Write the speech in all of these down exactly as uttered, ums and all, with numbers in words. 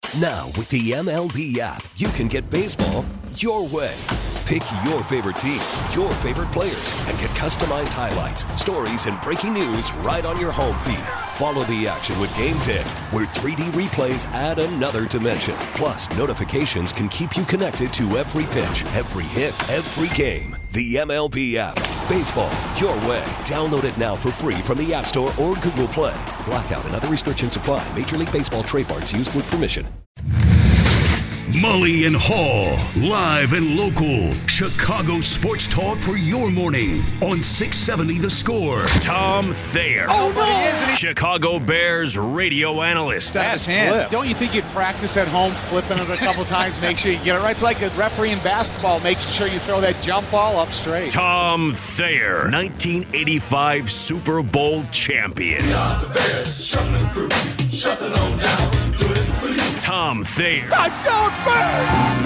Now, with the M L B app, you can get baseball your way. Pick your favorite team, your favorite players, and get customized highlights, stories, and breaking news right on your home feed. Follow the action with Game ten, where three D replays add another dimension. Plus, notifications can keep you connected to every pitch, every hit, every game. The M L B app. Baseball your way. Download it now for free from the App Store or Google Play. Blackout and other restrictions apply. Major League Baseball trademarks used with permission. Mully and Haugh, live and local. Chicago sports talk for your morning on six seventy The Score. Tom Thayer. Oh, but he isn't. Chicago Bears radio analyst. That's hand. Don't you think you'd practice at home flipping it a couple times, make sure you get it right? It's like a referee in basketball, making sure you throw that jump ball up straight. Tom Thayer, nineteen eighty-five Super Bowl champion. We are the Bears, shuffling crew, shuffling on down, doing it for you. Tom Thayer. Touchdown Bears!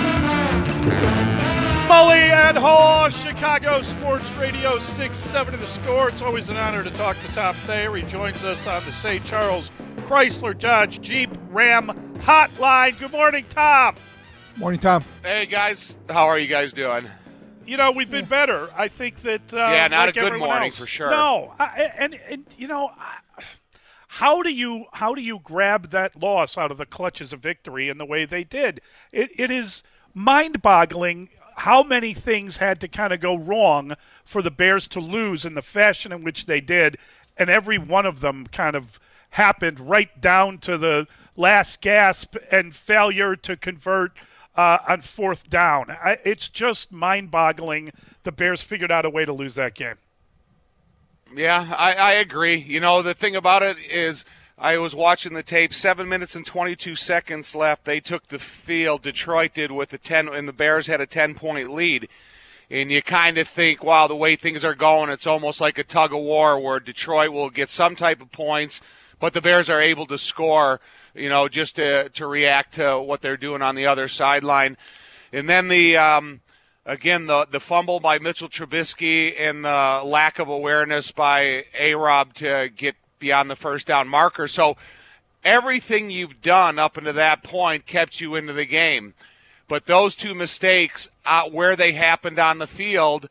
Mully and Haugh, Chicago Sports Radio six seventy The Score. It's always an honor to talk to Tom Thayer. He joins us on the Saint Charles Chrysler Dodge Jeep Ram Hotline. Good morning, Tom. Morning, Tom. Hey, guys. How are you guys doing? You know, we've been better. I think that uh, yeah, not like a good morning else. for sure. No, I, and and you know, I, how do you how do you grab that loss out of the clutches of victory in the way they did? It it is mind-boggling how many things had to kind of go wrong for the Bears to lose in the fashion in which they did, and every one of them kind of happened right down to the last gasp and failure to convert uh, on fourth down. I, it's just mind-boggling the Bears figured out a way to lose that game. Yeah, I, I agree. You know, the thing about it is I was watching the tape, seven minutes and twenty-two seconds left. They took the field, Detroit did, with a ten, and the Bears had a ten-point lead. And you kind of think, wow, the way things are going, it's almost like a tug-of-war where Detroit will get some type of points, but the Bears are able to score, you know, just to, to react to what they're doing on the other sideline. And then the um, – Again, the the fumble by Mitchell Trubisky and the lack of awareness by A-Rob to get beyond the first down marker. So everything you've done up until that point kept you into the game. But those two mistakes, uh, where they happened on the field,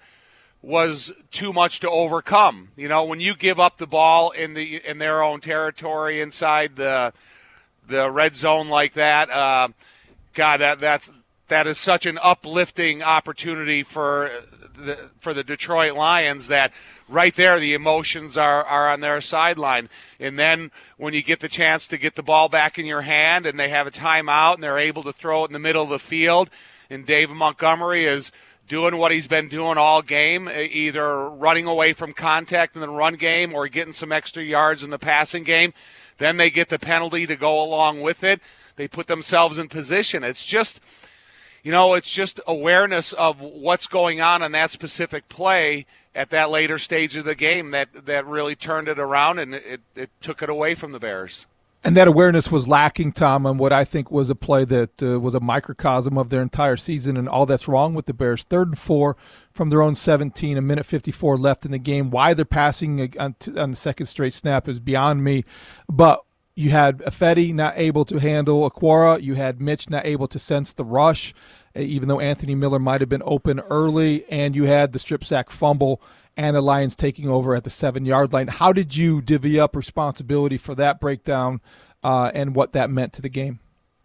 was too much to overcome. You know, when you give up the ball in the in their own territory inside the the red zone like that, uh, God, that that's – that is such an uplifting opportunity for the for the Detroit Lions that right there the emotions are, are on their sideline. And then when you get the chance to get the ball back in your hand and they have a timeout and they're able to throw it in the middle of the field, and David Montgomery is doing what he's been doing all game, either running away from contact in the run game or getting some extra yards in the passing game, then they get the penalty to go along with it. They put themselves in position. It's just – You know, it's just awareness of what's going on in that specific play at that later stage of the game that, that really turned it around and it, it took it away from the Bears. And that awareness was lacking, Tom, on what I think was a play that uh, was a microcosm of their entire season and all that's wrong with the Bears. Third and four from their own seventeen, a minute fifty-four left in the game. Why they're passing on, on the second straight snap is beyond me. But you had Ifedi not able to handle Okwara. You had Mitch not able to sense the rush, even though Anthony Miller might have been open early. And you had the strip sack fumble and the Lions taking over at the seven-yard line. How did you divvy up responsibility for that breakdown uh, and what that meant to the game?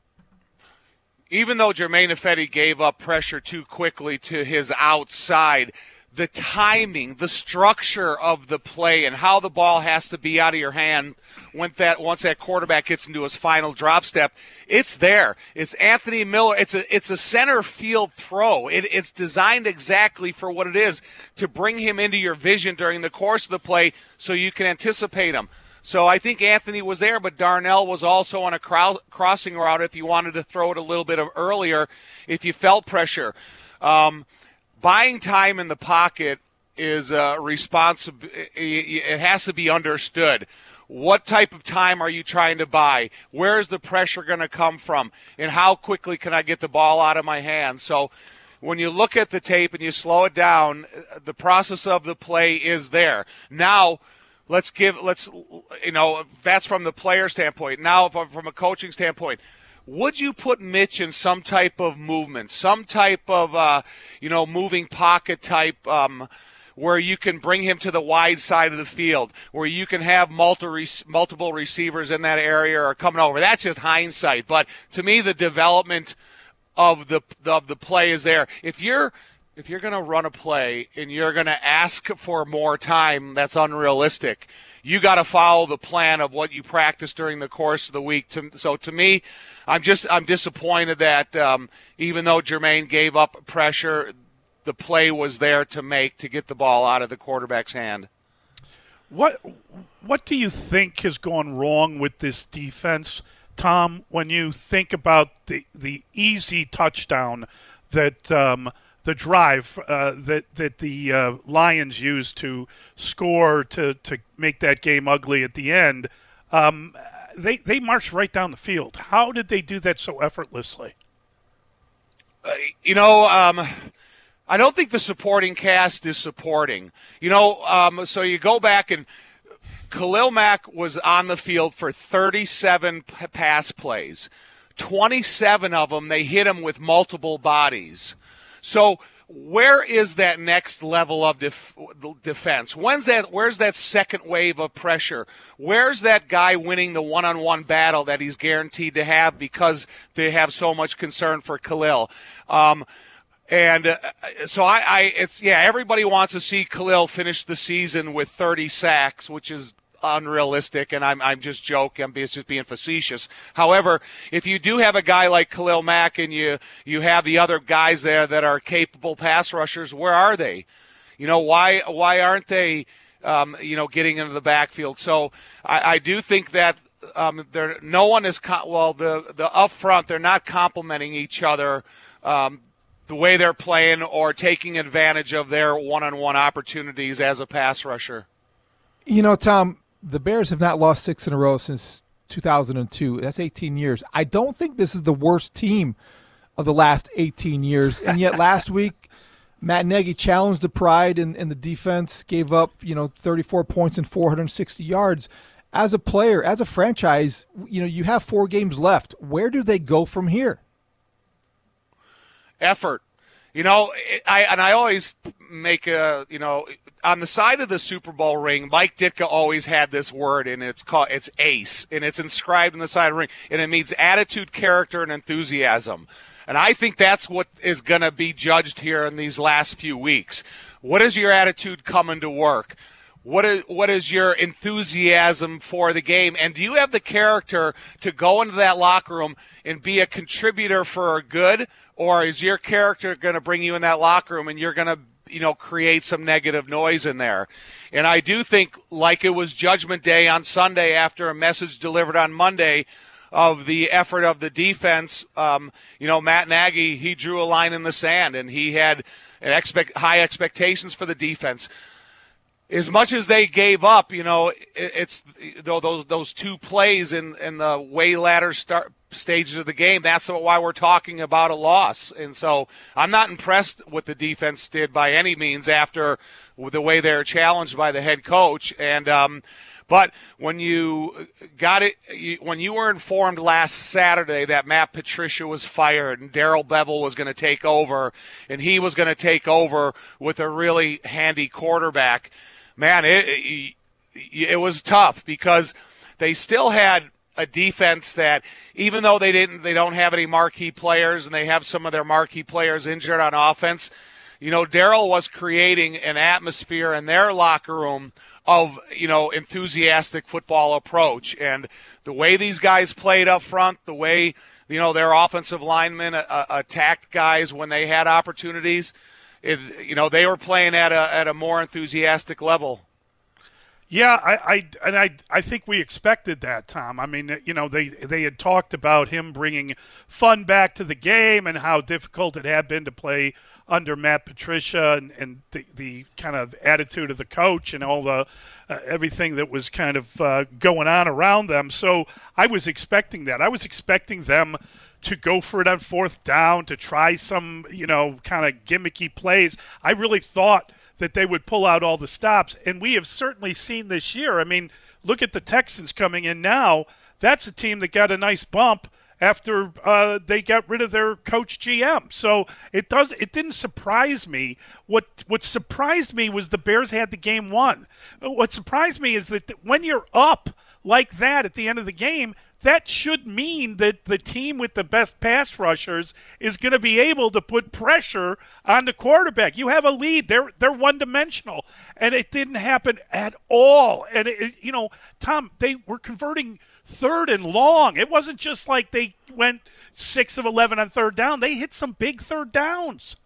Even though Germain Ifedi gave up pressure too quickly to his outside, the timing, the structure of the play, and how the ball has to be out of your hand when that once that quarterback gets into his final drop step, it's there. It's Anthony Miller. It's a it's a center field throw. It, it's designed exactly for what it is, to bring him into your vision during the course of the play so you can anticipate him. So I think Anthony was there, but Darnell was also on a crowd, crossing route if you wanted to throw it a little bit of earlier if you felt pressure. Um, Buying time in the pocket is a responsibility. It has to be understood. What type of time are you trying to buy? Where is the pressure going to come from? And how quickly can I get the ball out of my hand? So when you look at the tape and you slow it down, the process of the play is there. Now, let's give, let's, you know, that's from the player standpoint. Now, from a coaching standpoint, would you put Mitch in some type of movement, some type of, uh, you know, moving pocket type um, where you can bring him to the wide side of the field, where you can have multiple multiple receivers in that area or coming over? That's just hindsight. But to me, the development of the of the play is there. If you're if you're going to run a play and you're going to ask for more time, that's unrealistic. You got to follow the plan of what you practice during the course of the week. To, so to me, I'm just I'm disappointed that um, even though Jermaine gave up pressure, the play was there to make to get the ball out of the quarterback's hand. What what do you think has gone wrong with this defense, Tom, when you think about the the easy touchdown that um, the drive uh, that that the uh, Lions used to score to, to make that game ugly at the end? Um, they they marched right down the field. How did they do that so effortlessly? Uh, you know, um, I don't think the supporting cast is supporting. You know, um, so you go back and Khalil Mack was on the field for thirty-seven p- pass plays. twenty-seven of them, they hit him with multiple bodies. So where is that next level of def- defense? When's that? Where's that second wave of pressure? Where's that guy winning the one-on-one battle that he's guaranteed to have because they have so much concern for Khalil? Um, and uh, so I, I, it's yeah. Everybody wants to see Khalil finish the season with thirty sacks, which is unrealistic, and I'm I'm just joking. I'm just being facetious. However, if you do have a guy like Khalil Mack and you you have the other guys there that are capable pass rushers, where are they? You know, why why aren't they um, you know getting into the backfield? So I, I do think that um, there no one is co- well the the up front they're not complimenting each other. Um, the way they're playing or taking advantage of their one-on-one opportunities as a pass rusher. You know, Tom, the Bears have not lost six in a row since two thousand two. That's eighteen years. I don't think this is the worst team of the last eighteen years. And yet last week, Matt Nagy challenged the pride in, in the defense, gave up, you know, thirty-four points and four hundred sixty yards. As a player, as a franchise, you know, you have four games left. Where do they go from here? Effort. You know, I and I always make a, you know, on the side of the Super Bowl ring, Mike Ditka always had this word, and it's called, it's ACE, and it's inscribed in the side of the ring, and it means attitude, character, and enthusiasm. And I think that's what is going to be judged here in these last few weeks. What is your attitude coming to work? What is, what is your enthusiasm for the game? And do you have the character to go into that locker room and be a contributor for good? Or is your character going to bring you in that locker room and you're going to, you know, create some negative noise in there? And I do think, like it was Judgment Day on Sunday after a message delivered on Monday of the effort of the defense, um, you know, Matt Nagy, he drew a line in the sand and he had an expect, high expectations for the defense. As much as they gave up, you know, it's you know, those those two plays in, in the way latter start stages of the game. That's why we're talking about a loss. And so I'm not impressed what the defense did by any means after the way they're challenged by the head coach. And um, but when you got it, when you were informed last Saturday that Matt Patricia was fired and Darrell Bevell was going to take over, and he was going to take over with a really handy quarterback. Man, it, it it was tough because they still had a defense that, even though they didn't, they don't have any marquee players and they have some of their marquee players injured on offense. You know, Darrell was creating an atmosphere in their locker room of, you know, enthusiastic football approach, and the way these guys played up front, the way, you know, their offensive linemen uh, attacked guys when they had opportunities. It, you know, they were playing at a at a more enthusiastic level. Yeah, I, I and I I think we expected that, Tom. I mean, you know, they they had talked about him bringing fun back to the game and how difficult it had been to play under Matt Patricia and, and the, the kind of attitude of the coach and all the uh, everything that was kind of uh, going on around them. So I was expecting that. I was expecting them to go for it on fourth down, to try some, you know, kind of gimmicky plays. I really thought that they would pull out all the stops, and we have certainly seen this year. I mean, look at the Texans coming in now. That's a team that got a nice bump after uh, they got rid of their coach G M. So it does. It didn't surprise me. What what surprised me was the Bears had the game won. What surprised me is that when you're up like that at the end of the game, that should mean that the team with the best pass rushers is going to be able to put pressure on the quarterback. You have a lead. They're they're one-dimensional, and it didn't happen at all. And, it, you know, Tom, they were converting third and long. It wasn't just like they went six of eleven on third down. They hit some big third downs.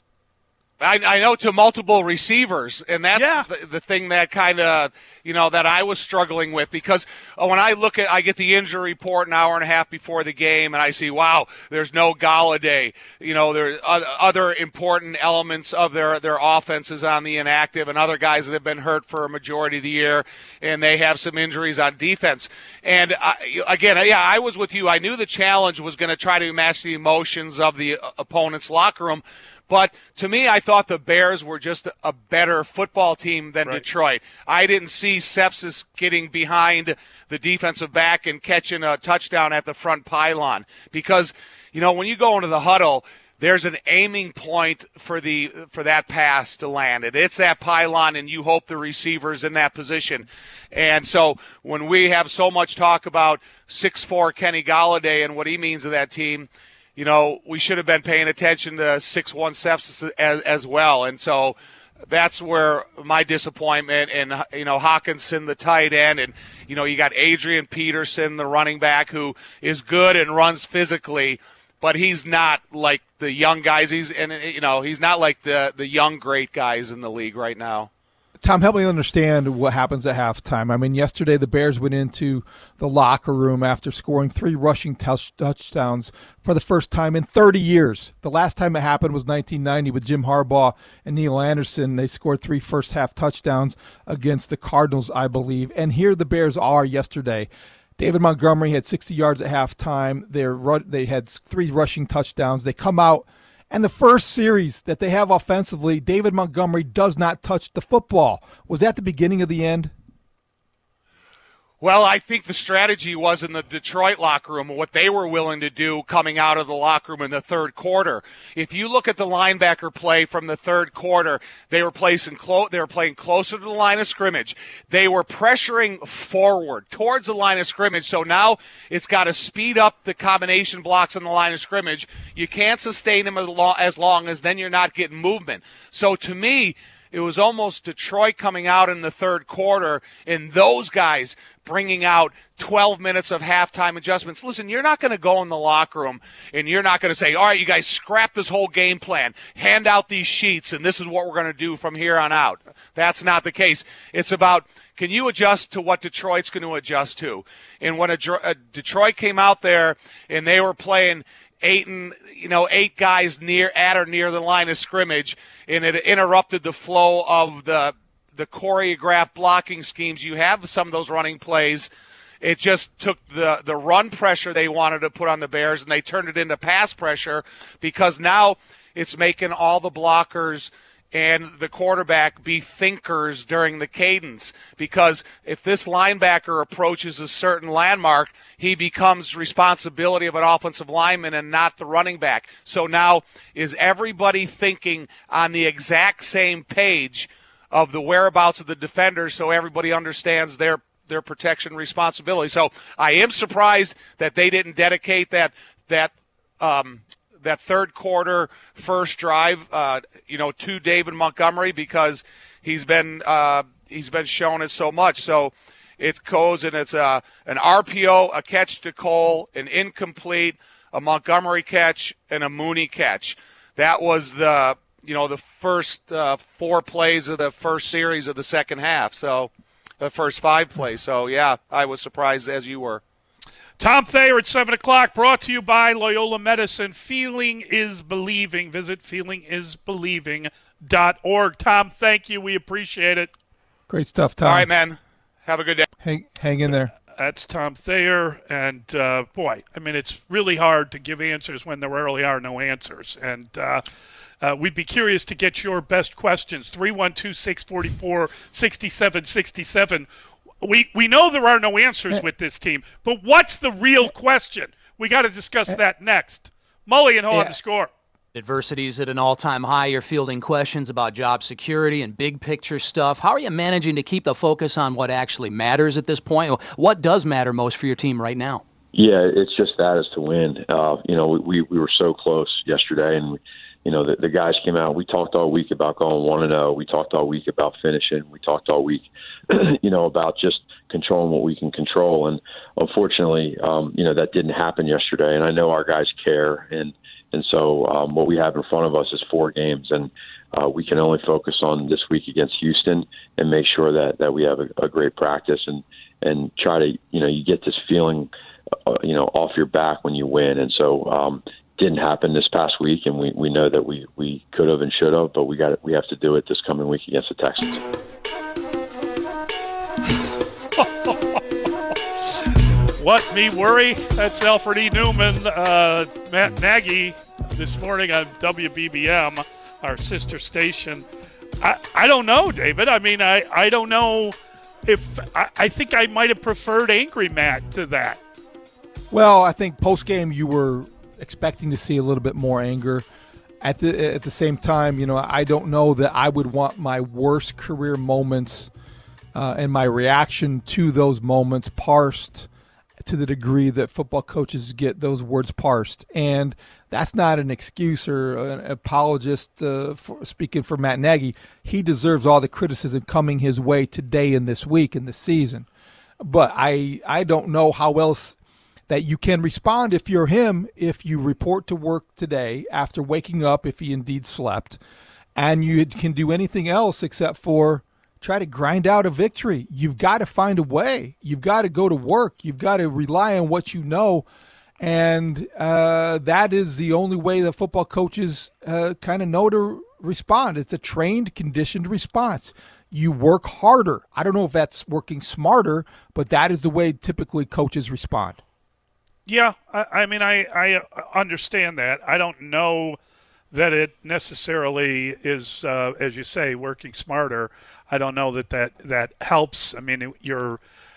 I, I know, to multiple receivers, and that's yeah. the, the thing that kind of, you know, that I was struggling with, because uh, when I look at, I get the injury report an hour and a half before the game, and I see, wow, there's no Galladay. You know, there are other important elements of their, their offenses on the inactive, and other guys that have been hurt for a majority of the year, and they have some injuries on defense. And I, again, yeah, I was with you. I knew the challenge was going to try to match the emotions of the opponent's locker room. But to me, I thought the Bears were just a better football team than right. Detroit. I didn't see Sepsis getting behind the defensive back and catching a touchdown at the front pylon. Because, you know, when you go into the huddle, there's an aiming point for the for that pass to land. And it's that pylon, and you hope the receiver's in that position. And so when we have so much talk about six foot four Kenny Galladay and what he means to that team, you know, we should have been paying attention to six one Sepsis as, as well. And so that's where my disappointment, and, you know, Hawkinson, the tight end, and, you know, you got Adrian Peterson, the running back, who is good and runs physically, but he's not like the young guys. He's, and, you know, he's not like the, the young great guys in the league right now. Tom, help me understand what happens at halftime. I mean, yesterday the Bears went into the locker room after scoring three rushing touch- touchdowns for the first time in thirty years. The last time it happened was nineteen ninety with Jim Harbaugh and Neil Anderson. They scored three first-half touchdowns against the Cardinals, I believe. And here the Bears are yesterday. David Montgomery had sixty yards at halftime. They're, they had three rushing touchdowns. They come out. And the first series that they have offensively, David Montgomery does not touch the football. Was that the beginning of the end? Well, I think the strategy was in the Detroit locker room, what they were willing to do coming out of the locker room in the third quarter. If you look at the linebacker play from the third quarter, they were placing clo- they were playing closer to the line of scrimmage. They were pressuring forward towards the line of scrimmage. So now it's got to speed up the combination blocks on the line of scrimmage. You can't sustain them as long as then you're not getting movement. So to me, it was almost Detroit coming out in the third quarter and those guys bringing out twelve minutes of halftime adjustments. Listen, you're not going to go in the locker room and you're not going to say, all right, you guys scrap this whole game plan, hand out these sheets, and this is what we're going to do from here on out. That's not the case. It's about, can you adjust to what Detroit's going to adjust to? And when a, a Detroit came out there and they were playing eight and you know eight guys near at or near the line of scrimmage, and it interrupted the flow of the the choreographed blocking schemes you have, some of those running plays. It just took the the run pressure they wanted to put on the Bears, and they turned it into pass pressure, because now it's making all the blockers and the quarterback be thinkers during the cadence. Because if this linebacker approaches a certain landmark, he becomes responsibility of an offensive lineman and not the running back. So now is everybody thinking on the exact same page of the whereabouts of the defenders, so everybody understands their their protection responsibility? So I am surprised that they didn't dedicate that that um, that third quarter first drive, uh, you know, to David Montgomery, because he's been uh, he's been shown it so much. So it goes, and it's a an R P O, a catch to Cole, an incomplete, a Montgomery catch, and a Mooney catch. That was the you know the first uh, four plays of the first series of the second half. So the first five plays. So yeah, I was surprised as you were. Tom Thayer at seven o'clock, brought to you by Loyola Medicine. Feeling is believing. Visit feeling is believing dot org. Tom, thank you. We appreciate it. Great stuff, Tom. All right, man. Have a good day. Hang, hang in there. That's Tom Thayer. And, uh, boy, I mean, it's really hard to give answers when there really are no answers. And uh, uh, we'd be curious to get your best questions. three one two, six four four, six seven six seven. We we know there are no answers with this team, but what's the real question? We got to discuss that next. Mully and Ho on the Score. Adversity is at an all-time high. You're fielding questions about job security and big picture stuff. How are you managing to keep the focus on what actually matters at this point? What does matter most for your team right now? Yeah, it's just that is to win. Uh, you know, we we were so close yesterday, and we, you know the, the guys came out. We talked all week about going one and zero. We talked all week about finishing. We talked all week, you know, about just controlling what we can control. And unfortunately, um, you know, that didn't happen yesterday. And I know our guys care, and and so um, what we have in front of us is four games, and uh, we can only focus on this week against Houston and make sure that that we have a, a great practice and and try to, you know, you get this feeling, uh, you know, off your back when you win. And so um, didn't happen this past week, and we, we know that we, we could have and should have, but we got we have to do it this coming week against the Texans. What me worry? That's Alfred E. Newman, uh, Matt Nagy this morning on W B B M, our sister station. I, I don't know, David. I mean, I, I don't know if I, I think I might have preferred Angry Matt to that. Well, I think post-game you were expecting to see a little bit more anger. At the at the same time, you know, I don't know that I would want my worst career moments uh, and my reaction to those moments parsed to the degree that football coaches get those words parsed. And that's not an excuse or an apologist uh, for speaking for Matt Nagy. He deserves all the criticism coming his way today and this week in this season. But I I don't know how else that you can respond if you're him, if you report to work today after waking up, if he indeed slept, and you can do anything else except for try to grind out a victory. You've got to find a way. You've got to go to work. You've got to rely on what you know. And uh, that is the only way that football coaches uh, kind of know to respond. It's a trained, conditioned response. You work harder. I don't know if that's working smarter, but that is the way typically coaches respond. Yeah, I, I mean, I, I understand that. I don't know that it necessarily is, uh, as you say, working smarter. I don't know that that, that helps. I mean, you're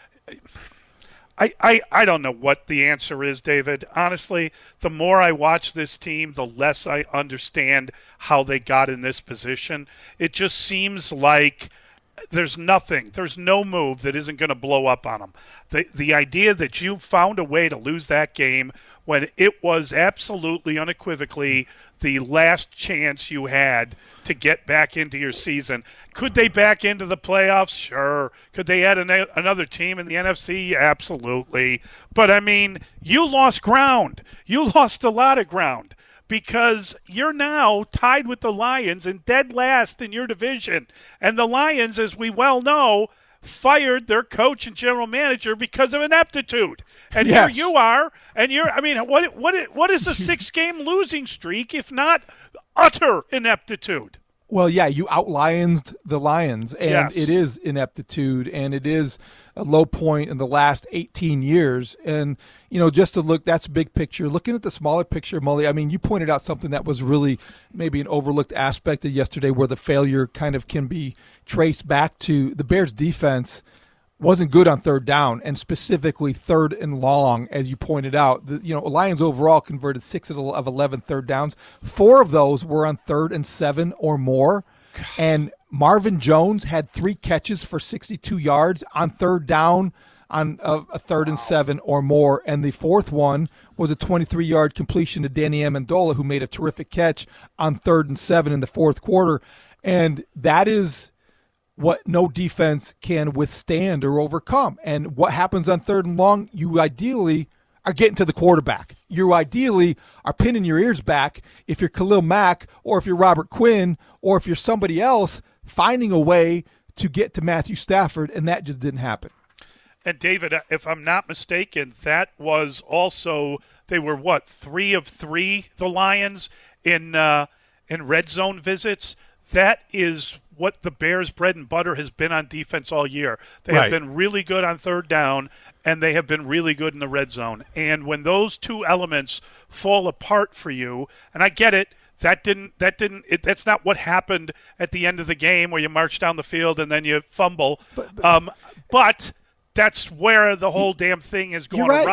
I, I, I don't know what the answer is, David. Honestly, the more I watch this team, the less I understand how they got in this position. It just seems like there's nothing, there's no move that isn't going to blow up on them. The, the idea that you found a way to lose that game when it was absolutely unequivocally the last chance you had to get back into your season. Could they back into the playoffs? Sure. Could they add an, another team in the N F C? Absolutely. But, I mean, you lost ground. You lost a lot of ground because you're now tied with the Lions and dead last in your division. And the Lions, as we well know, fired their coach and general manager because of ineptitude. And yes. Here you are, and you're, I mean, what what what is a six-game losing streak if not utter ineptitude? Well, yeah, you out-lionsed the Lions, and yes. It is ineptitude, and it is a low point in the last eighteen years. And, you know, just to look, that's big picture. Looking at the smaller picture, Mully, I mean, you pointed out something that was really maybe an overlooked aspect of yesterday where the failure kind of can be traced back to the Bears' defense wasn't good on third down, and specifically third and long, as you pointed out. The, you know, Lions overall converted six of eleven third downs. Four of those were on third and seven or more. God. And Marvin Jones had three catches for sixty-two yards on third down on a, a third wow. and seven or more. And the fourth one was a twenty-three-yard completion to Danny Amendola, who made a terrific catch on third and seven in the fourth quarter. And that is what no defense can withstand or overcome. And what happens on third and long, you ideally are getting to the quarterback. You ideally are pinning your ears back if you're Khalil Mack or if you're Robert Quinn or if you're somebody else, finding a way to get to Matthew Stafford, and that just didn't happen. And, David, if I'm not mistaken, that was also – they were, what, three of three, the Lions, in uh, in red zone visits? That is – what the Bears' bread and butter has been on defense all year. They right. have been really good on third down, and they have been really good in the red zone. And when those two elements fall apart for you, and I get it, that didn't that didn't it, that's not what happened at the end of the game where you march down the field and then you fumble. But, but, um, but that's where the whole damn thing is going right. awry.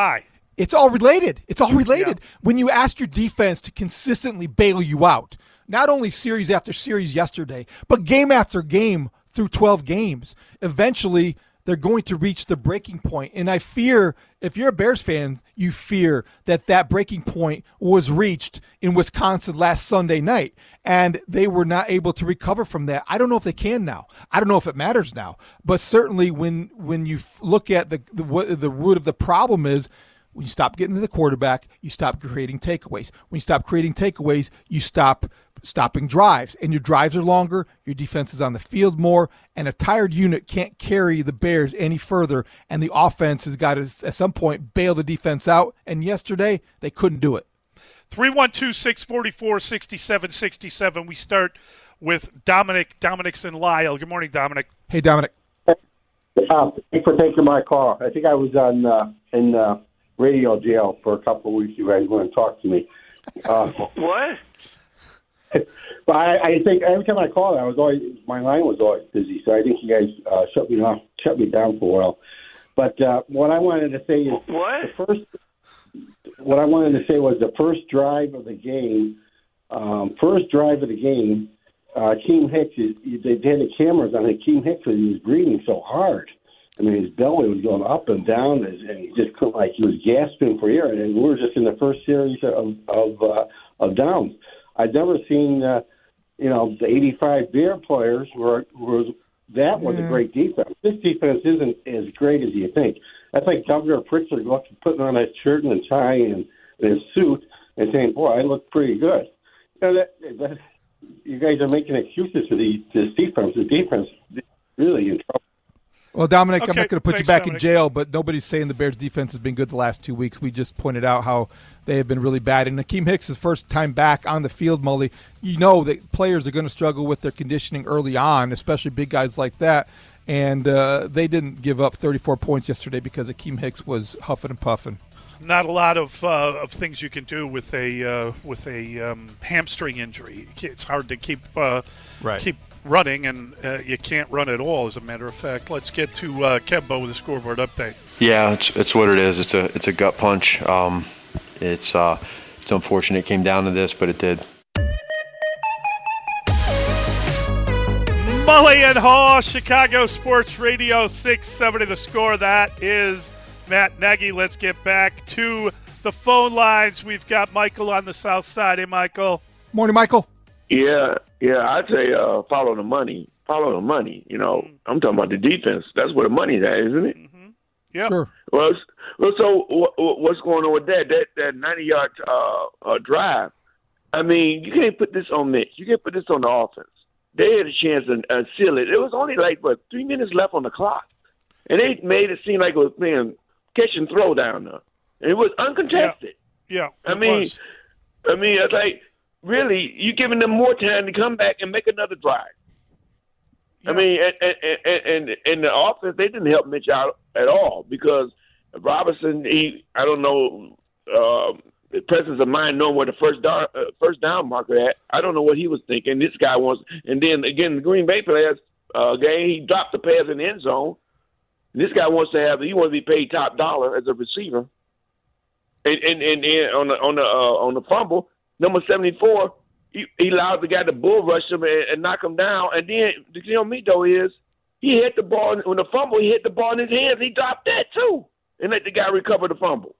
It's all related. It's all related. Yeah. When you ask your defense to consistently bail you out, not only series after series yesterday, but game after game through twelve games, eventually they're going to reach the breaking point. And I fear, if you're a Bears fan, you fear that that breaking point was reached in Wisconsin last Sunday night, and they were not able to recover from that. I don't know if they can now. I don't know if it matters now. But certainly when when you look at the the, what the root of the problem is, when you stop getting to the quarterback, you stop creating takeaways. When you stop creating takeaways, you stop stopping drives. And your drives are longer, your defense is on the field more, and a tired unit can't carry the Bears any further, and the offense has got to, at some point, bail the defense out. And yesterday, they couldn't do it. three one two, six four four, six seven six seven. We start with Dominic. Dominic's in Lisle. Good morning, Dominic. Hey, Dominic. Uh, thanks for taking my call. I think I was on uh, in uh, radio jail for a couple of weeks. You guys want to talk to me? Uh, what? But I, I think every time I called, I was always my line was always busy. So I think you guys uh, shut me off, shut me down for a while. But uh, what I wanted to say is what? the first. What I wanted to say was the first drive of the game. Um, first drive of the game. Uh, Keem Hicks, is, they had the cameras on it. Keem Hicks, he was breathing so hard. I mean, his belly was going up and down, and he just couldn't, like he was gasping for air. And we were just in the first series of of, uh, of downs. I'd never seen, uh, you know, the eighty-five Bear players were was that was yeah. a great defense. This defense isn't as great as you think. That's like Governor Pritzker putting on a shirt and a tie and, and a suit and saying, "Boy, I look pretty good." You know, that, that, you guys are making excuses for the this defense. The defense is really in trouble. Well, Dominic, okay, I'm not going to put thanks, you back Dominic. in jail, but nobody's saying the Bears' defense has been good the last two weeks. We just pointed out how they have been really bad. And Akeem Hicks' first time back on the field, Mully, you know that players are going to struggle with their conditioning early on, especially big guys like that. And uh, they didn't give up thirty-four points yesterday because Akeem Hicks was huffing and puffing. Not a lot of uh, of things you can do with a uh, with a um, hamstring injury. It's hard to keep uh, right. keep running, and uh, you can't run at all. As a matter of fact, let's get to uh, Kemba with a scoreboard update. Yeah, it's it's what it is. It's a it's a gut punch. Um, it's uh, it's unfortunate it came down to this, but it did. Mully and Hall, Chicago Sports Radio six seventy The Score. That is Matt Nagy. Let's get back to the phone lines. We've got Michael on the south side. Hey, Michael. Morning, Michael. Yeah, yeah. I'd say uh, follow the money. Follow the money. You know, mm-hmm. I'm talking about the defense. That's where the money's at, isn't it? Mm-hmm. Yeah. Sure. Well, well. So w- w- what's going on with that? That that ninety-yard uh, uh, drive. I mean, you can't put this on Mitch. You can't put this on the offense. They had a chance to uh, seal it. It was only like what three minutes left on the clock, and they made it seem like it was playing catch and throw down there. And it was uncontested. Yeah. yeah I mean, was. I mean, it's like really you giving them more time to come back and make another drive. Yeah. I mean, and and, and and the offense they didn't help Mitch out at all because Robinson, he I don't know. Uh, The presence of mind knowing where the first down, uh, first down marker at. I don't know what he was thinking. This guy wants, and then again, the Green Bay players uh, game, he dropped the pass in the end zone. And this guy wants to have, he wants to be paid top dollar as a receiver. And and, and, and on the on the uh, on the fumble, number seventy-four, he, he allowed the guy to bull rush him and, and knock him down. And then the deal me though is he hit the ball when the fumble, he hit the ball in his hands. He dropped that too, and let the guy recover the fumble.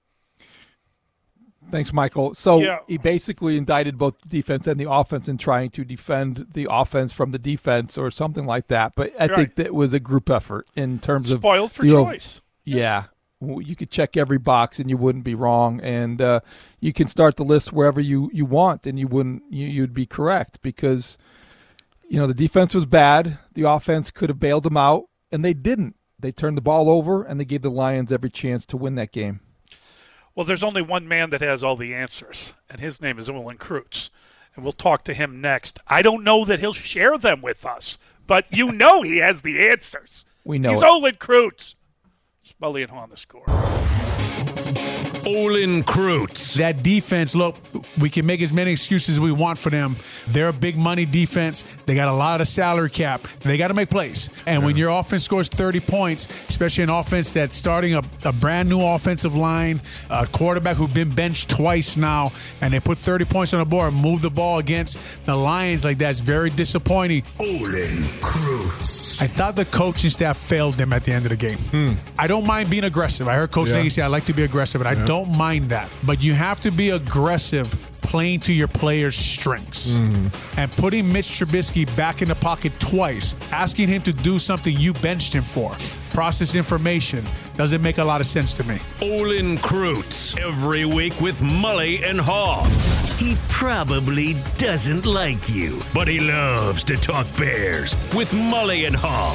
Thanks, Michael. So yeah. he basically indicted both the defense and the offense in trying to defend the offense from the defense or something like that. But I right. think that was a group effort in terms of spoiled for the, choice. Yeah. You could check every box and you wouldn't be wrong. And uh, you can start the list wherever you, you want and you wouldn't you, you'd be correct because, you know, the defense was bad. The offense could have bailed them out, and they didn't. They turned the ball over, and they gave the Lions every chance to win that game. Well, there's only one man that has all the answers, and his name is Olin Kreutz, and we'll talk to him next. I don't know that he'll share them with us, but you know he has the answers. We know He's it. Olin Kreutz. Mully and Haw on the Score. Olin Kreutz. That defense, look, we can make as many excuses as we want for them. They're a big money defense. They got a lot of salary cap. They got to make plays. And when your offense scores thirty points, especially an offense that's starting a, a brand new offensive line, a quarterback who's been benched twice now, and they put thirty points on the board, move the ball against the Lions like that, it's very disappointing. Olin Kreutz. I thought the coaching staff failed them at the end of the game. Hmm. I don't mind being aggressive. I heard Coach Yeah. Nagy say I like to be aggressive, and I Yeah. don't mind that. But you have to be aggressive playing to your players' strengths. Mm-hmm. And putting Mitch Trubisky back in the pocket twice, asking him to do something you benched him for, process information, doesn't make a lot of sense to me. Olin Kreutz. Every week with Mully and Haw. He probably doesn't like you, but he loves to talk Bears with Mully and Haw.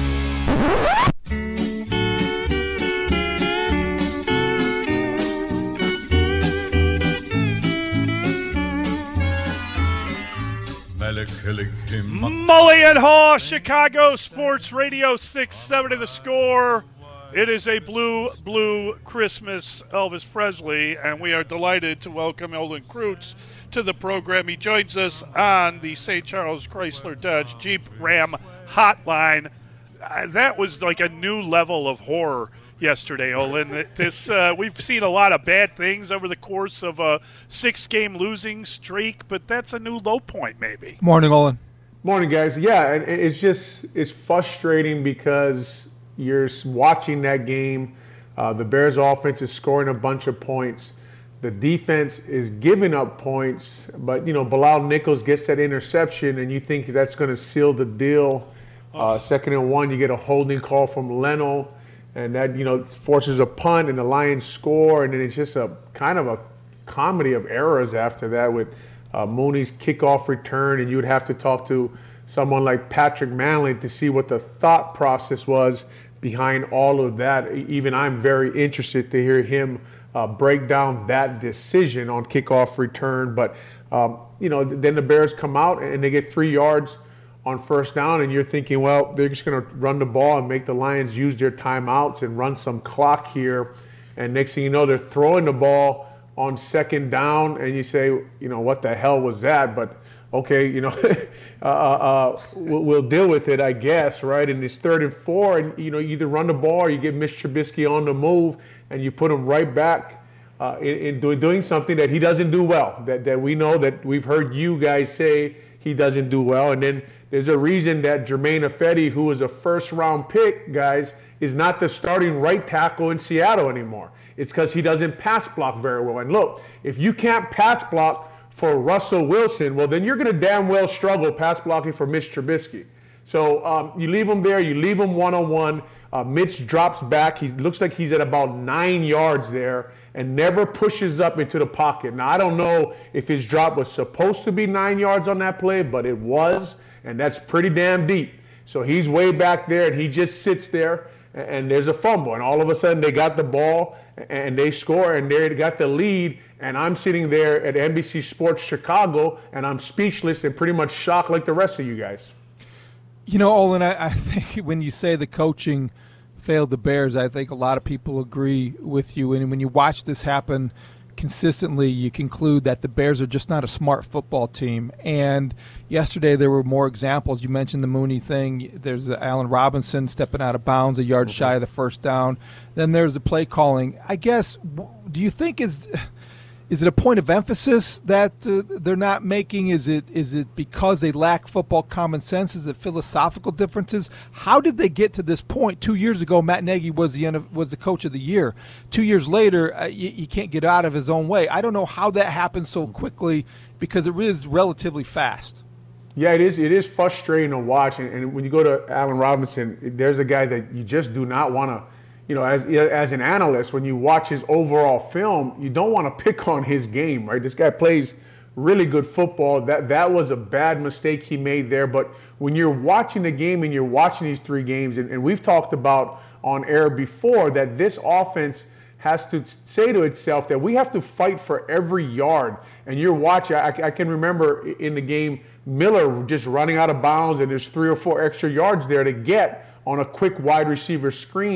Mully and Haw, Chicago Sports Radio six seventy The Score. It is a blue, blue Christmas, Elvis Presley, and we are delighted to welcome Olin Kreutz to the program. He joins us on the Saint Charles Chrysler Dodge Jeep Ram hotline. Uh, that was like a new level of horror yesterday, Olin. This uh, we've seen a lot of bad things over the course of a six-game losing streak, but that's a new low point maybe. Morning, Olin. Morning, guys. Yeah, and it's just it's frustrating because you're watching that game. Uh, the Bears offense is scoring a bunch of points. The defense is giving up points, but, you know, Bilal Nichols gets that interception, and you think that's going to seal the deal. Uh, second and one, you get a holding call from Leno, and that, you know, forces a punt, and the Lions score, and then it's just a kind of a comedy of errors after that with uh, Mooney's kickoff return, and you would have to talk to someone like Patrick Manley to see what the thought process was behind all of that. Even I'm very interested to hear him uh, break down that decision on kickoff return. But, um, you know, then the Bears come out and they get three yards on first down, and you're thinking, well, they're just going to run the ball and make the Lions use their timeouts and run some clock here. And next thing you know, they're throwing the ball on second down, and you say, you know, what the hell was that? But okay, you know, uh, uh, we'll, we'll deal with it, I guess, right? And it's third and four, and, you know, you either run the ball or you get Mitch Trubisky on the move, and you put him right back uh, in, in do, doing something that he doesn't do well, that, that we know that we've heard you guys say he doesn't do well. And then there's a reason that Germain Ifedi, who was a first-round pick, guys, is not the starting right tackle in Seattle anymore. It's because he doesn't pass block very well. And look, if you can't pass block for Russell Wilson, well, then you're going to damn well struggle pass blocking for Mitch Trubisky. So um, you leave him there, you leave him one-on-one. Uh, Mitch drops back. He looks like he's at about nine yards there and never pushes up into the pocket. Now, I don't know if his drop was supposed to be nine yards on that play, but it was, and that's pretty damn deep. So he's way back there, and he just sits there, and, and there's a fumble. And all of a sudden, they got the ball, and they score, and they got the lead. And I'm sitting there at N B C Sports Chicago, and I'm speechless and pretty much shocked like the rest of you guys. You know, Olin, I, I think when you say the coaching failed the Bears, I think a lot of people agree with you. And when you watch this happen consistently, you conclude that the Bears are just not a smart football team. And yesterday there were more examples. You mentioned the Mooney thing. There's the Allen Robinson stepping out of bounds a yard shy of the first down. Then there's the play calling. I guess, do you think is – Is it a point of emphasis that uh, they're not making? Is it is it because they lack football common sense? Is it philosophical differences? How did they get to this point? Two years ago, Matt Nagy was the end of, was the coach of the year. Two years later, uh, you, you can't get out of his own way. I don't know how that happened so quickly because it is relatively fast. Yeah, it is. It is frustrating to watch. And, and when you go to Allen Robinson, there's a guy that you just do not want to. You know, as as an analyst, when you watch his overall film, you don't want to pick on his game, right? This guy plays really good football. That that was a bad mistake he made there. But when you're watching the game and you're watching these three games, and, and we've talked about on air before that this offense has to say to itself that we have to fight for every yard. And you're watching, I, I can remember in the game, Miller just running out of bounds, and there's three or four extra yards there to get on a quick wide receiver screen.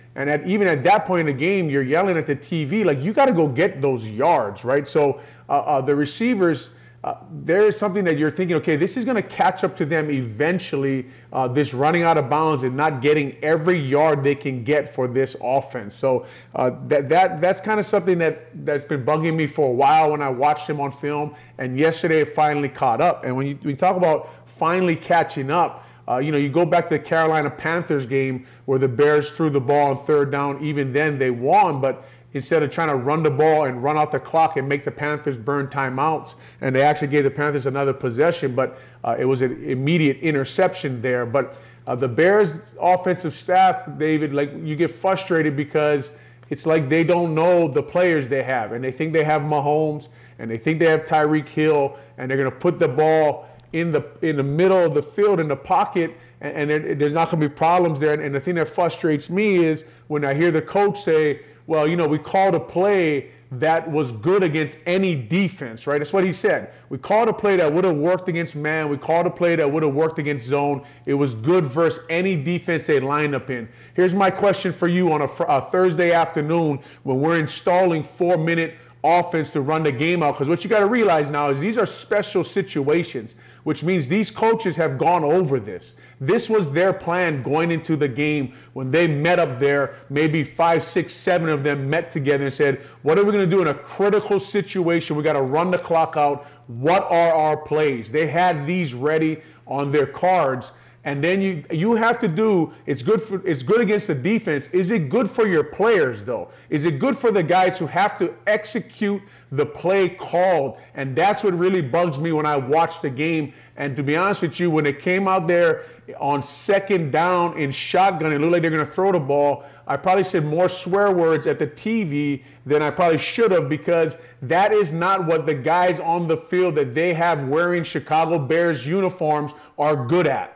And at, even at that point in the game, you're yelling at the T V, like, you got to go get those yards, right? So uh, uh, the receivers, uh, there is something that you're thinking, okay, this is going to catch up to them eventually, uh, this running out of bounds and not getting every yard they can get for this offense. So uh, that that that's kind of something that, that's been bugging me for a while when I watched him on film. And yesterday it finally caught up. And when you, we talk about finally catching up, Uh, you know, you go back to the Carolina Panthers game where the Bears threw the ball on third down. Even then, they won. But instead of trying to run the ball and run out the clock and make the Panthers burn timeouts, and they actually gave the Panthers another possession, but uh, it was an immediate interception there. But uh, the Bears offensive staff, David, like, you get frustrated because it's like they don't know the players they have. And they think they have Mahomes, and they think they have Tyreek Hill, and they're going to put the ball in the in the middle of the field in the pocket, and, and it, there's not going to be problems there. And, and the thing that frustrates me is when I hear the coach say, well, you know, we called a play that was good against any defense, right? That's what he said. We called a play that would have worked against man. We called a play that would have worked against zone. It was good versus any defense they line up in. Here's my question for you on a, a Thursday afternoon when we're installing four-minute offense to run the game out, because what you got to realize now is these are special situations, which means these coaches have gone over this. This was their plan going into the game when they met up there. Maybe five, six, seven of them met together and said, what are we going to do in a critical situation? We got to run the clock out. What are our plays? They had these ready on their cards. And then you you have to do, it's good for it's good against the defense. Is it good for your players, though? Is it good for the guys who have to execute the play called? And that's what really bugs me when I watch the game. And to be honest with you, when it came out there on second down in shotgun, it looked like they're going to throw the ball, I probably said more swear words at the T V than I probably should have, because that is not what the guys on the field that they have wearing Chicago Bears uniforms are good at.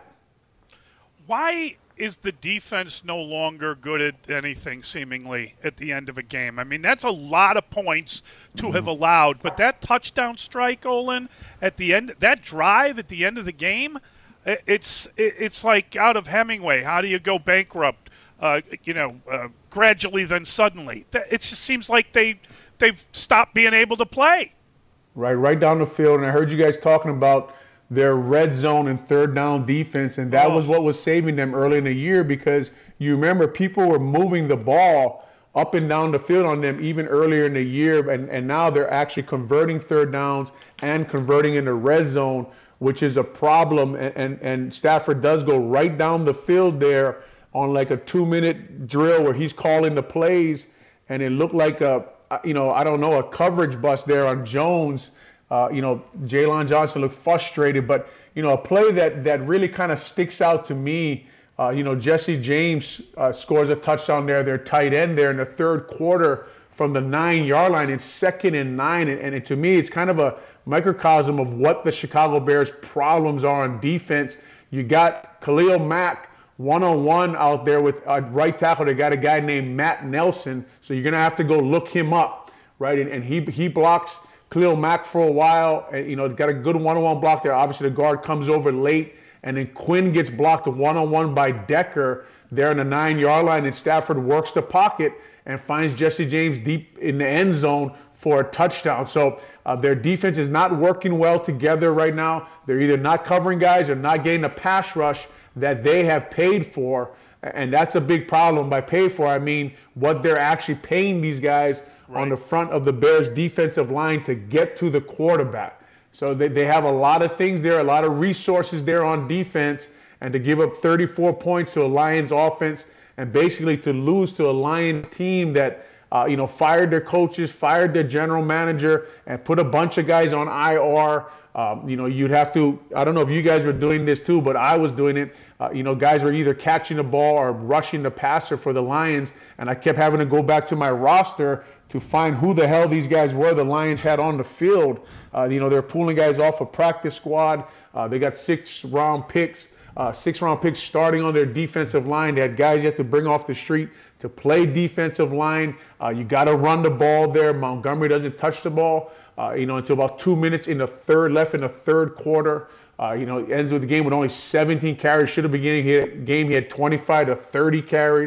Why is the defense no longer good at anything, seemingly, at the end of a game? I mean, that's a lot of points to have allowed. But that touchdown strike, Olin, at the end, that drive at the end of the game, it's it's like out of Hemingway. How do you go bankrupt, uh, you know, uh, gradually then suddenly? It just seems like they, they've stopped being able to play. Right, right down the field. And I heard you guys talking about their red zone and third down defense, and that oh. was what was saving them early in the year, because you remember people were moving the ball up and down the field on them even earlier in the year, and, and now they're actually converting third downs and converting in the red zone, which is a problem. And, and, and Stafford does go right down the field there on like a two-minute drill where he's calling the plays, and it looked like a, you know, I don't know, a coverage bust there on Jones. Uh, you know, Jaylon Johnson looked frustrated, but, you know, a play that, that really kind of sticks out to me, uh, you know, Jesse James uh, scores a touchdown there, their tight end there in the third quarter from the nine-yard line. It's second and nine, and, and it, to me, it's kind of a microcosm of what the Chicago Bears' problems are on defense. You got Khalil Mack one-on-one out there with a right tackle. They got a guy named Matt Nelson, so you're going to have to go look him up, right? And, and he he blocks Khalil Mack for a while, and, you know, got a good one-on-one block there. Obviously, the guard comes over late, and then Quinn gets blocked one-on-one by Decker there in the nine-yard line, and Stafford works the pocket and finds Jesse James deep in the end zone for a touchdown. So uh, their defense is not working well together right now. They're either not covering guys or not getting a pass rush that they have paid for, and that's a big problem. By paid for, I mean what they're actually paying these guys Right. on the front of the Bears defensive line to get to the quarterback. So they, they have a lot of things there, a lot of resources there on defense, and to give up thirty-four points to a Lions offense and basically to lose to a Lions team that, uh, you know, fired their coaches, fired their general manager, and put a bunch of guys on I R. Um, you know, you'd have to, I don't know if you guys were doing this too, but I was doing it. Uh, you know, guys were either catching the ball or rushing the passer for the Lions, and I kept having to go back to my roster to find who the hell these guys were the Lions had on the field. Uh, you know, they're pulling guys off a practice squad. Uh, they got six round picks, uh, six round picks starting on their defensive line. They had guys you have to bring off the street to play defensive line. Uh, you got to run the ball there. Montgomery doesn't touch the ball, uh, you know, until about two minutes in the third, left in the third quarter. Uh, you know, it ends with the game with only seventeen carries. Should have beginning game he had twenty-five to thirty carries.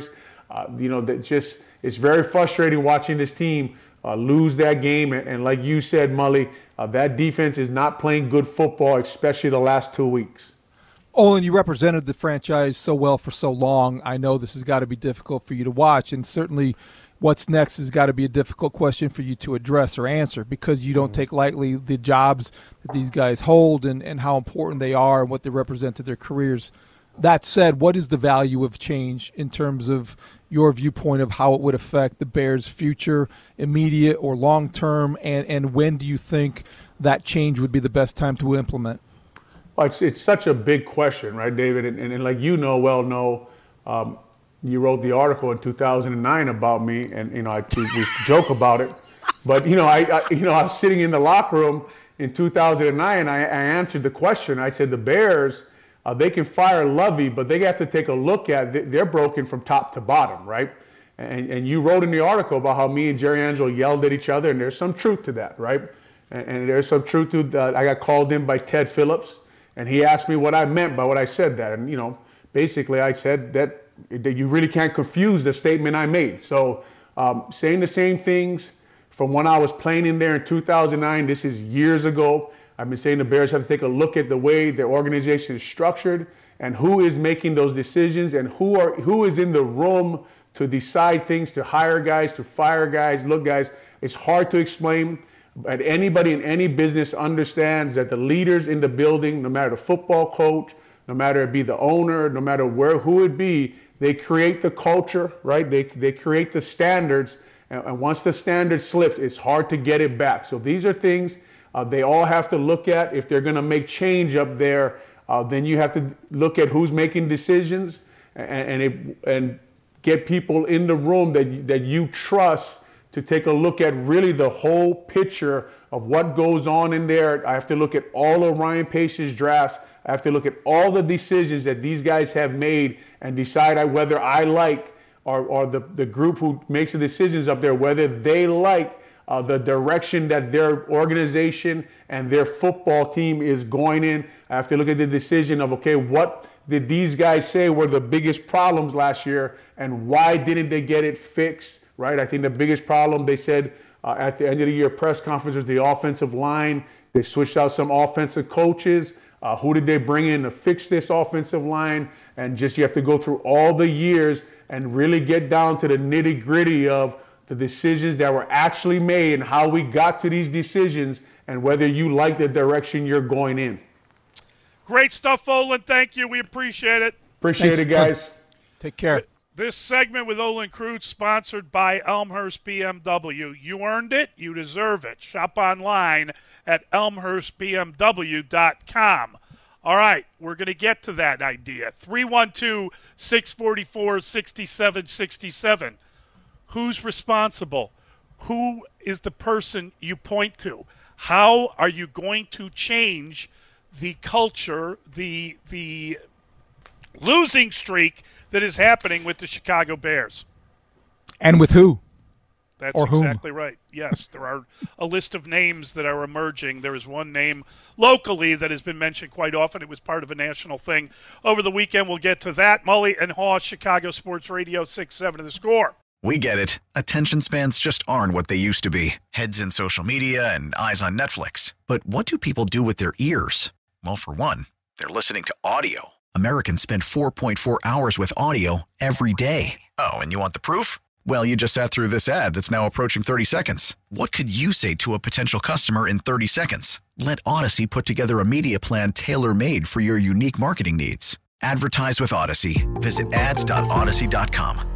Uh, you know, that just it's very frustrating watching this team uh, lose that game. And, and like you said, Mully, uh, that defense is not playing good football, especially the last two weeks. Olin, you represented the franchise so well for so long. I know this has got to be difficult for you to watch, and certainly what's next has got to be a difficult question for you to address or answer, because you don't take lightly the jobs that these guys hold and, and how important they are and what they represent to their careers. That said, what is the value of change in terms of your viewpoint of how it would affect the Bears' future, immediate or long-term, and, and when do you think that change would be the best time to implement? Well, it's, it's such a big question, right, David? And, and, and like you know, well know, um, you wrote the article in two thousand nine about me, and you know, I we, we joke about it. But you know, I, I you know I was sitting in the locker room in two thousand nine, and I, I answered the question. I said the Bears, uh, they can fire Lovey, but they have to take a look at they're broken from top to bottom, right? And and you wrote in the article about how me and Jerry Angelo yelled at each other, and there's some truth to that, right? And, and there's some truth to that. I got called in by Ted Phillips, and he asked me what I meant by what I said that, and you know, basically I said that. that you really can't confuse the statement I made. So um, saying the same things from when I was playing in there in two thousand nine, this is years ago. I've been saying the Bears have to take a look at the way their organization is structured and who is making those decisions and who are who is in the room to decide things, to hire guys, to fire guys. Look, guys, it's hard to explain, but anybody in any business understands that the leaders in the building, no matter the football coach, no matter it be the owner, no matter where who it be, they create the culture, right? They they create the standards, and, and once the standard slips, it's hard to get it back. So these are things uh, they all have to look at. If they're going to make change up there, uh, then you have to look at who's making decisions and and, it, and get people in the room that that you trust to take a look at really the whole picture of what goes on in there. I have to look at all of Ryan Pace's drafts. I have to look at all the decisions that these guys have made and decide whether I like, or, or the, the group who makes the decisions up there, whether they like uh, the direction that their organization and their football team is going in. I have to look at the decision of, okay, what did these guys say were the biggest problems last year and why didn't they get it fixed, right? I think the biggest problem, they said uh, at the end of the year press conference, was the offensive line. They switched out some offensive coaches. Uh, who did they bring in to fix this offensive line? And just you have to go through all the years and really get down to the nitty gritty of the decisions that were actually made and how we got to these decisions and whether you like the direction you're going in. Great stuff, Olin. Thank you. We appreciate it. Appreciate Thanks. it, guys. Take care. This segment with Olin Kreutz sponsored by Elmhurst B M W. You earned it. You deserve it. Shop online at elmhurst b m w dot com. All right, we're going to get to that idea. three one two, six four four, six seven six seven. Who's responsible? Who is the person you point to? How are you going to change the culture, the the losing streak that is happening with the Chicago Bears? And with who? That's or exactly whom? right. Yes, there are a list of names that are emerging. There is one name locally that has been mentioned quite often. It was part of a national thing over the weekend. We'll get to that. Mully and Haw, Chicago Sports Radio, six seven of The Score. We get it. Attention spans just aren't what they used to be. Heads in social media and eyes on Netflix. But what do people do with their ears? Well, for one, they're listening to audio. Americans spend four point four hours with audio every day. Oh, and you want the proof? Well, you just sat through this ad that's now approaching thirty seconds. What could you say to a potential customer in thirty seconds? Let Odyssey put together a media plan tailor-made for your unique marketing needs. Advertise with Odyssey. Visit ads dot odyssey dot com.